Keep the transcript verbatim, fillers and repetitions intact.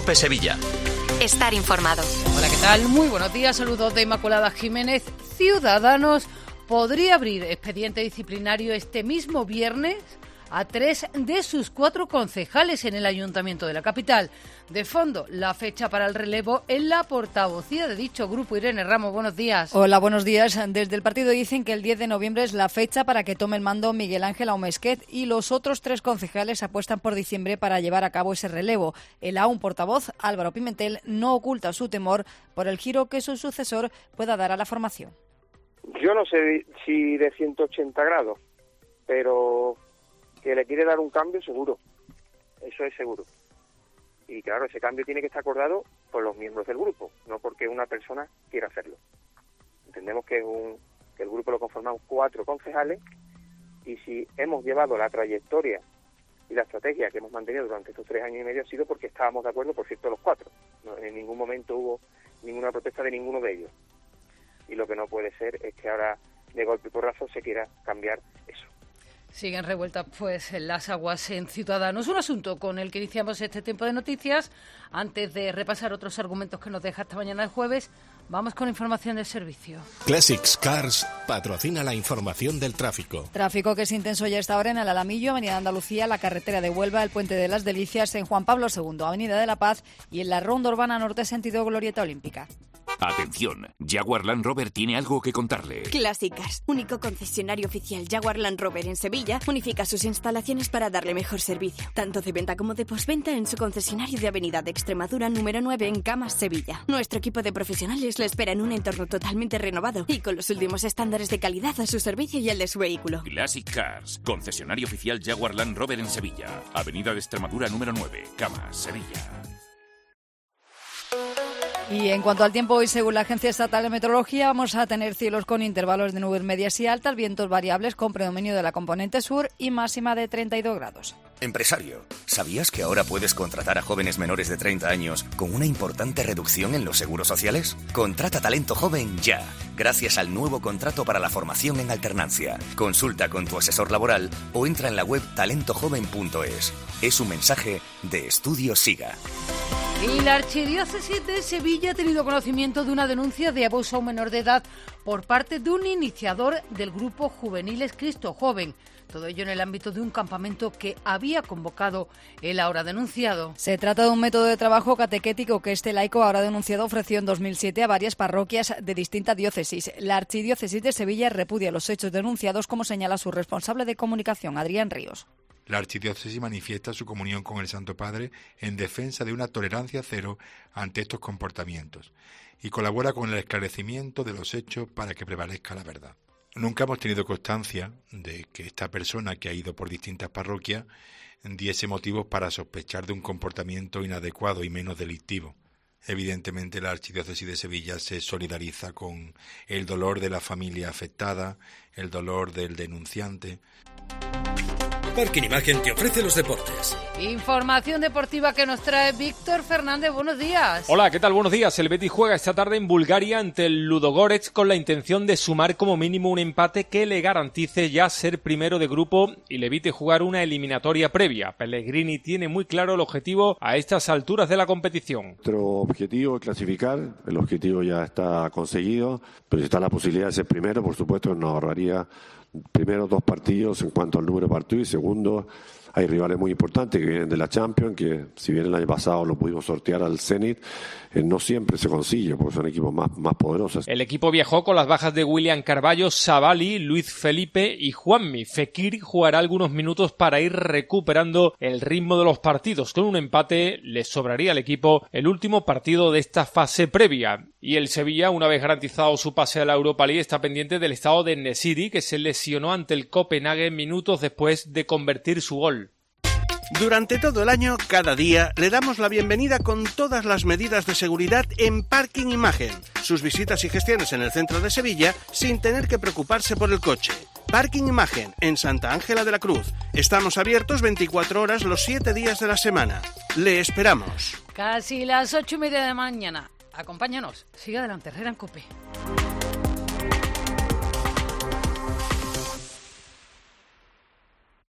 COPE Sevilla. Estar informado. Hola, ¿qué tal? Muy buenos días. Saludos de Inmaculada Jiménez. Ciudadanos podría abrir expediente disciplinario este mismo viernes a tres de sus cuatro concejales en el Ayuntamiento de la capital. De fondo, la fecha para el relevo en la portavocía de dicho grupo. Irene Ramos, buenos días. Hola, buenos días. Desde el partido dicen que el diez de noviembre es la fecha para que tome el mando Miguel Ángel Aumesquet y los otros tres concejales apuestan por diciembre para llevar a cabo ese relevo. El aún portavoz, Álvaro Pimentel, no oculta su temor por el giro que su sucesor pueda dar a la formación. Yo no sé si de ciento ochenta grados, pero que le quiere dar un cambio seguro, eso es seguro. Y claro, ese cambio tiene que estar acordado por los miembros del grupo, no porque una persona quiera hacerlo. Entendemos que, es un, que el grupo lo conforman cuatro concejales y si hemos llevado la trayectoria y la estrategia que hemos mantenido durante estos tres años y medio ha sido porque estábamos de acuerdo, por cierto, los cuatro. No, en ningún momento hubo ninguna protesta de ninguno de ellos. Y lo que no puede ser es que ahora de golpe y porrazo se quiera cambiar eso. Siguen revueltas pues las aguas en Ciudadanos. Un asunto con el que iniciamos este tiempo de noticias. Antes de repasar otros argumentos que nos deja esta mañana el jueves, vamos con información del servicio. Classics Cars patrocina la información del tráfico. Tráfico que es intenso ya esta hora en el Alamillo, Avenida Andalucía, la carretera de Huelva, el Puente de las Delicias, en Juan Pablo segundo, Avenida de la Paz y en la Ronda Urbana Norte sentido Glorieta Olímpica. Atención, Jaguar Land Rover tiene algo que contarle. Clásicas, único concesionario oficial Jaguar Land Rover en Sevilla, unifica sus instalaciones para darle mejor servicio, tanto de venta como de postventa en su concesionario de Avenida de Extremadura número nueve en Camas, Sevilla. Nuestro equipo de profesionales le espera en un entorno totalmente renovado y con los últimos estándares de calidad a su servicio y el de su vehículo. Classic Cars, concesionario oficial Jaguar Land Rover en Sevilla, Avenida de Extremadura número nueve, Camas, Sevilla. Y en cuanto al tiempo, hoy según la Agencia Estatal de Meteorología vamos a tener cielos con intervalos de nubes medias y altas, vientos variables con predominio de la componente sur y máxima de treinta y dos grados. Empresario, ¿sabías que ahora puedes contratar a jóvenes menores de treinta años con una importante reducción en los seguros sociales? Contrata talento joven ya, gracias al nuevo contrato para la formación en alternancia. Consulta con tu asesor laboral o entra en la web talento joven punto es. Es un mensaje de Estudio SIGA. Y la Archidiócesis de Sevilla ha tenido conocimiento de una denuncia de abuso a un menor de edad por parte de un iniciador del grupo Juveniles Cristo Joven. Todo ello en el ámbito de un campamento que había convocado el ahora denunciado. Se trata de un método de trabajo catequético que este laico ahora denunciado ofreció en dos mil siete a varias parroquias de distintas diócesis. La Archidiócesis de Sevilla repudia los hechos denunciados, como señala su responsable de comunicación, Adrián Ríos. La Archidiócesis manifiesta su comunión con el Santo Padre en defensa de una tolerancia cero ante estos comportamientos y colabora con el esclarecimiento de los hechos para que prevalezca la verdad. Nunca hemos tenido constancia de que esta persona que ha ido por distintas parroquias diese motivos para sospechar de un comportamiento inadecuado y menos delictivo. Evidentemente, la Archidiócesis de Sevilla se solidariza con el dolor de la familia afectada, el dolor del denunciante. Parking Imagen te ofrece los deportes. Información deportiva que nos trae Víctor Fernández. Buenos días. Hola, ¿qué tal? Buenos días. El Betis juega esta tarde en Bulgaria ante el Ludogorets con la intención de sumar como mínimo un empate que le garantice ya ser primero de grupo y le evite jugar una eliminatoria previa. Pellegrini tiene muy claro el objetivo a estas alturas de la competición. Nuestro objetivo es clasificar, el objetivo ya está conseguido, pero si está la posibilidad de ser primero, por supuesto nos ahorraría primero dos partidos en cuanto al número de partidos y segundo, hay rivales muy importantes que vienen de la Champions, que si bien el año pasado lo pudimos sortear al Zenit, eh, no siempre se consigue porque son equipos más, más poderosos. El equipo viajó con las bajas de William Carballo, Savali, Luis Felipe y Juanmi. Fekir jugará algunos minutos para ir recuperando el ritmo de los partidos. Con un empate le sobraría al equipo el último partido de esta fase previa. Y el Sevilla, una vez garantizado su pase a la Europa League, está pendiente del estado de Nesiri, que se lesionó ante el Copenhague minutos después de convertir su gol. Durante todo el año, cada día, le damos la bienvenida con todas las medidas de seguridad en Parking Imagen. Sus visitas y gestiones en el centro de Sevilla sin tener que preocuparse por el coche. Parking Imagen, en Santa Ángela de la Cruz. Estamos abiertos veinticuatro horas los siete días de la semana. Le esperamos. Casi las ocho y media de la mañana. Acompáñanos. Sigue adelante, Herrera en COPE.